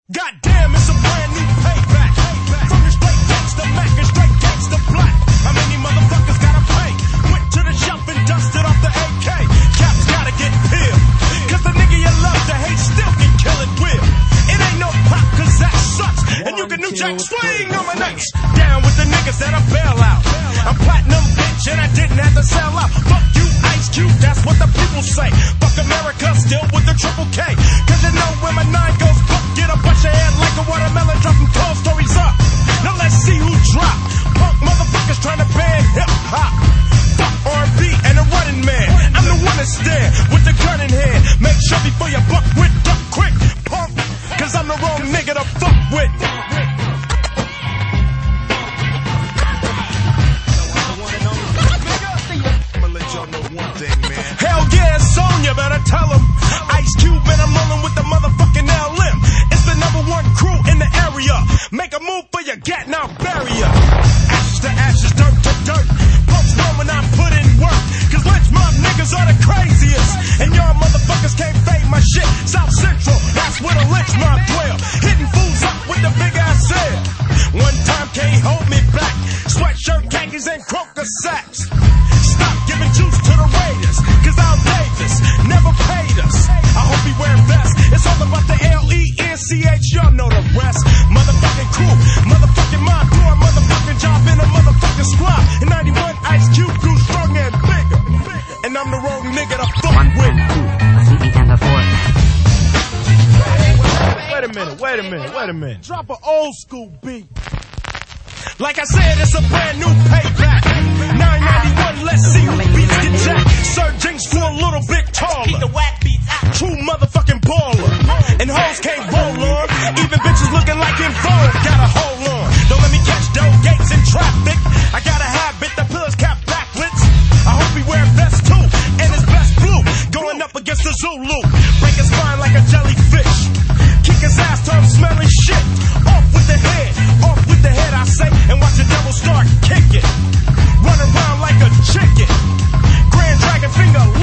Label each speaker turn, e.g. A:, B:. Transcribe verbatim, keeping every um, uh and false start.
A: Goddamn, it's a brand new payback. From the straight gangsta Mac and straight gangsta Black. How many motherfuckers gotta pay? Went to the shop and dusted off the A K. Caps gotta get peeled. Cause the nigga you love to hate still can kill it will. It ain't no pop cause that sucks. And you can new jack swing on my nuts. Down with the niggas that I bail out. I'm platinum bitch and I didn't have to sell out. Fuck you Ice Cube, that's what the people say. Fuck America still with the triple K. Cause you know when my nine goes fuck, get a bunch of head like a watermelon, dropping cold stories up. Now let's see who drop. Punk motherfuckers trying to ban hip hop. Fuck R and B and a running man. I'm the one that's there with the gun in hand. Make sure before you buck with, duck quick, punk. Cause I'm the wrong nigga to fuck with. Hell yeah, Sonya, better tell him. Ice Cube and I'm rolling with the motherfucking L M. It's the number one crew in the area. Make a move for your gat, now bury ya. Ashes to ashes, dirt to dirt. Punks run when I put in work. Cause lynch mob niggas are the craziest. And y'all motherfuckers can't fade my shit. South Central, that's where the lynch mob dwell. Hitting fools up with the big ass head. One time can't hold me back. Sweatshirt, khakis, and croaker sacks. Stop giving juice to the Raiders, cause Al Davis never paid us. I hope he wear vests. It's all about the L E N C H, y'all know the rest. Motherfucking crew, motherfucking mob, do a motherfucking job in a motherfucking squad. In ninety-one, Ice Cube grew strong and bigger. And I'm the wrong nigga to fuck
B: One
A: with.
B: and two, así gritando fuerte.
A: Wait a minute, wait a minute, wait a minute. Drop an old school beat. Like I said, it's a brand new payback. nine ninety-one, let's see who beats get jacked. Sir Jinx grew a little bit taller. Keep the whack beats out. True motherfucking baller. And hoes can't roll on. Even bitches looking like in vogue. Gotta hold on. Don't let me catch dough gates in traffic. I got a habit, the pillars cap backwards. I hope he wear vest too. And his best blue. Going up against the Zulu. Break his spine like a jellyfish. Kick his ass till I'm smelling shit. Off with the head. Off with the head, I say. And watch the devil start kicking. Run around like a chicken. Grand Dragon finger